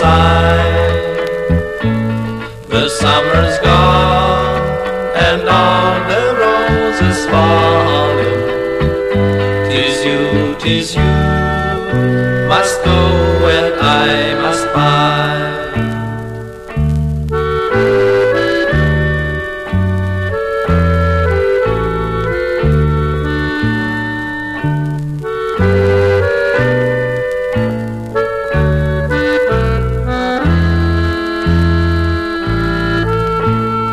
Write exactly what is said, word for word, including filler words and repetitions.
sigh. The summer's gone and all the roses fallen. 'Tis you, 'tis you must go and I must